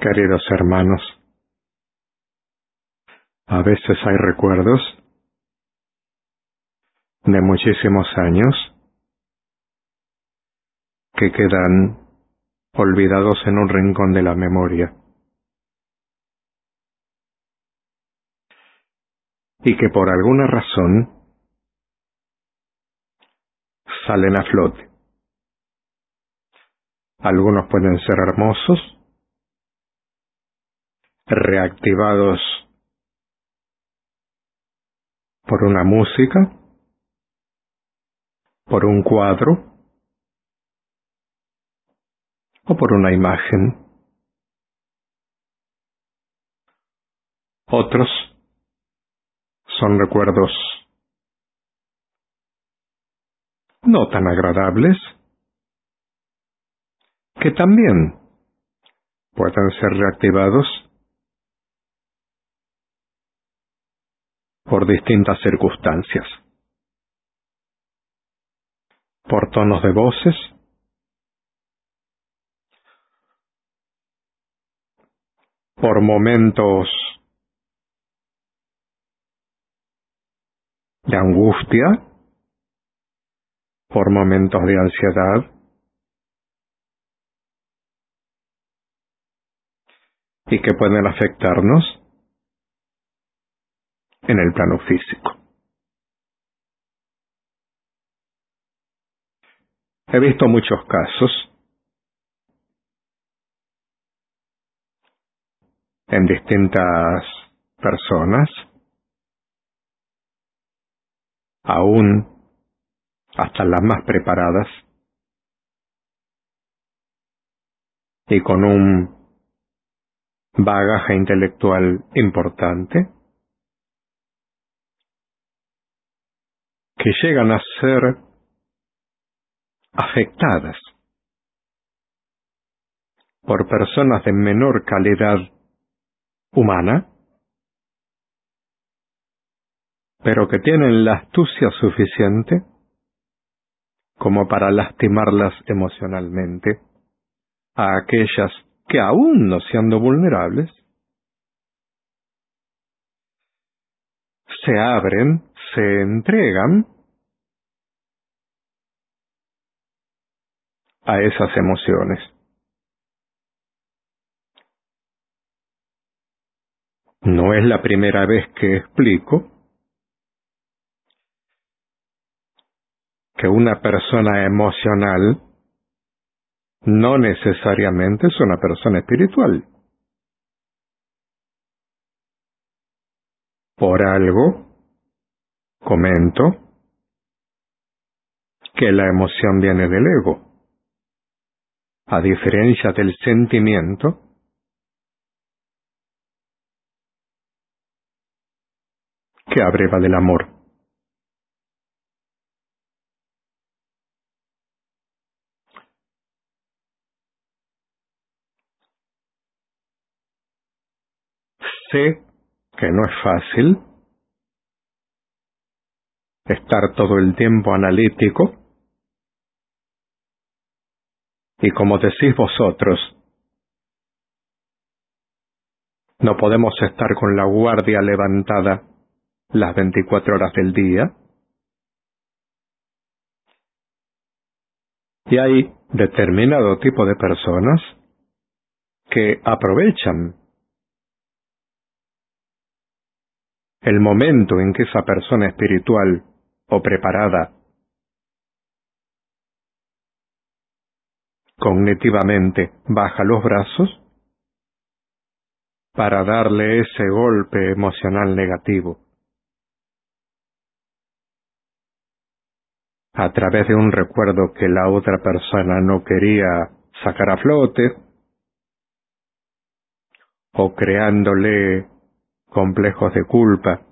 Queridos hermanos, a veces hay recuerdos de muchísimos años que quedan olvidados en un rincón de la memoria y que por alguna razón salen a flote. Algunos pueden ser hermosos, reactivados por una música, por un cuadro o por una imagen. Otros son recuerdos no tan agradables que también pueden ser reactivados por distintas circunstancias, por tonos de voces, por momentos de angustia, por momentos de ansiedad, y que pueden afectarnos en el plano físico. He visto muchos casos en distintas personas, aún hasta las más preparadas, y con un bagaje intelectual importante, que llegan a ser afectadas por personas de menor calidad humana, pero que tienen la astucia suficiente como para lastimarlas emocionalmente a aquellas que, aún no siendo vulnerables, se abren, se entregan a esas emociones. No es la primera vez que explico que una persona emocional no necesariamente es una persona espiritual. Por algo, comento que la emoción viene del ego, a diferencia del sentimiento, que abreva del amor. Sé que no es fácil estar todo el tiempo analítico, y como decís vosotros, no podemos estar con la guardia levantada las 24 horas del día, y hay determinado tipo de personas que aprovechan el momento en que esa persona espiritual o preparada cognitivamente baja los brazos para darle ese golpe emocional negativo a través de un recuerdo que la otra persona no quería sacar a flote, o creándole complejos de culpa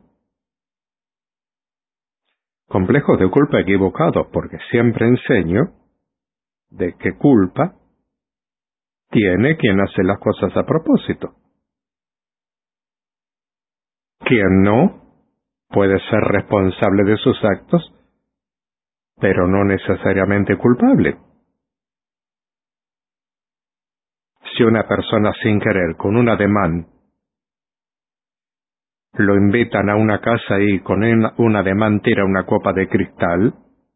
equivocados, porque siempre enseño de que culpa tiene quien hace las cosas a propósito. Quien no puede ser responsable de sus actos, pero no necesariamente culpable. si una persona sin querer, con un ademán, lo invitan a una casa y con un ademán tira una copa de cristal,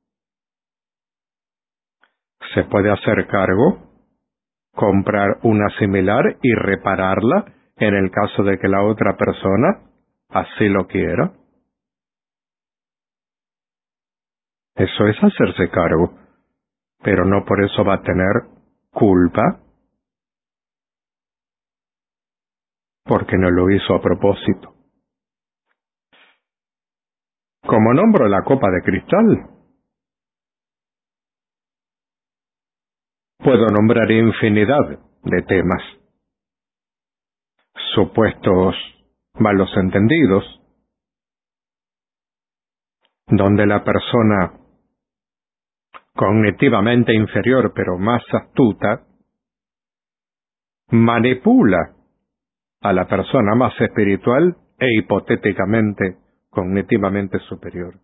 se puede hacer cargo, comprar una similar y repararla en el caso de que la otra persona así lo quiera. Eso es hacerse cargo, pero no por eso va a tener culpa porque no lo hizo a propósito. Como nombro la copa de cristal, puedo nombrar infinidad de temas, supuestos malos entendidos, donde la persona cognitivamente inferior pero más astuta manipula a la persona más espiritual e hipotéticamente cognitivamente superior.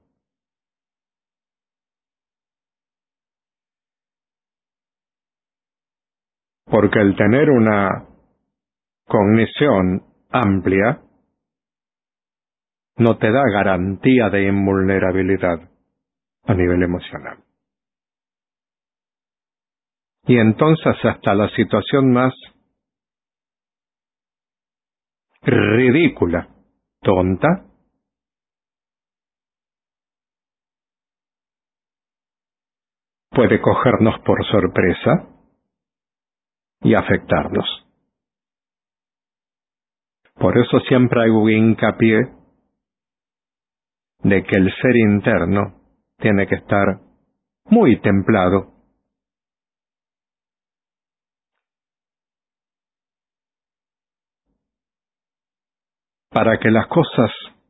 Porque el tener una cognición amplia no te da garantía de invulnerabilidad a nivel emocional. Y entonces hasta la situación más ridícula, tonta, puede cogernos por sorpresa y afectarnos. Por eso siempre hago hincapié de que el ser interno tiene que estar muy templado para que las cosas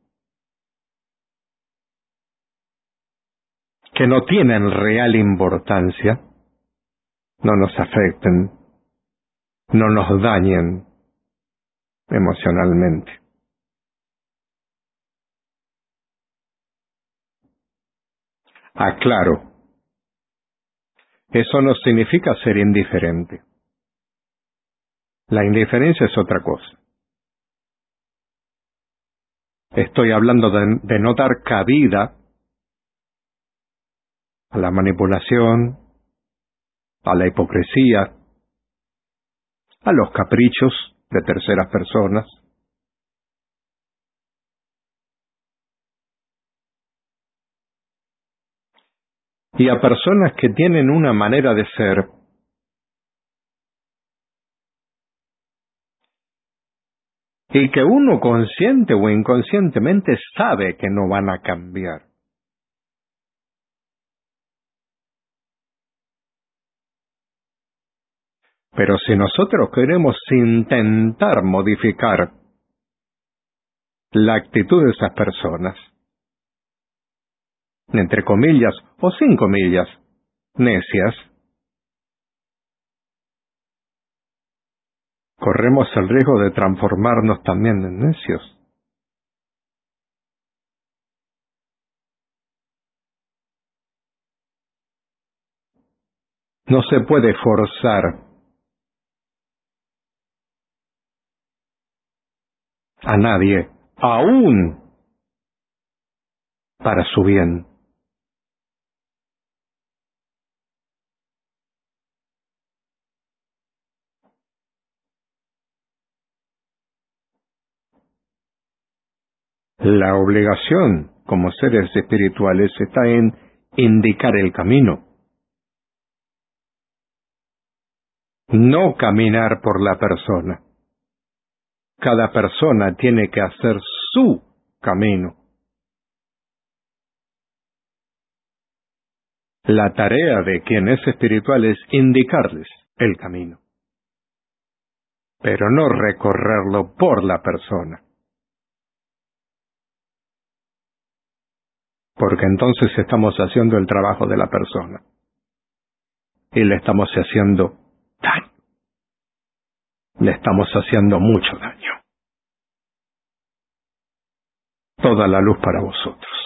que no tienen real importancia no nos afecten, no nos dañen emocionalmente. Aclaro, eso no significa ser indiferente. La indiferencia es otra cosa. Estoy hablando de no dar cabida a la manipulación, a la hipocresía, a los caprichos de terceras personas. Y a personas que tienen una manera de ser y que uno consciente o inconscientemente sabe que no van a cambiar. Pero si nosotros queremos intentar modificar la actitud de esas personas, entre comillas o sin comillas, necias, corremos el riesgo de transformarnos también en necios. No se puede forzar a nadie, aún para su bien. La obligación como seres espirituales está en indicar el camino, no caminar por la persona. Cada persona tiene que hacer su camino. La tarea de quien es espiritual es indicarles el camino, pero no recorrerlo por la persona, porque entonces estamos haciendo el trabajo de la persona y le estamos haciendo daño, le estamos haciendo mucho daño. Toda la luz para vosotros.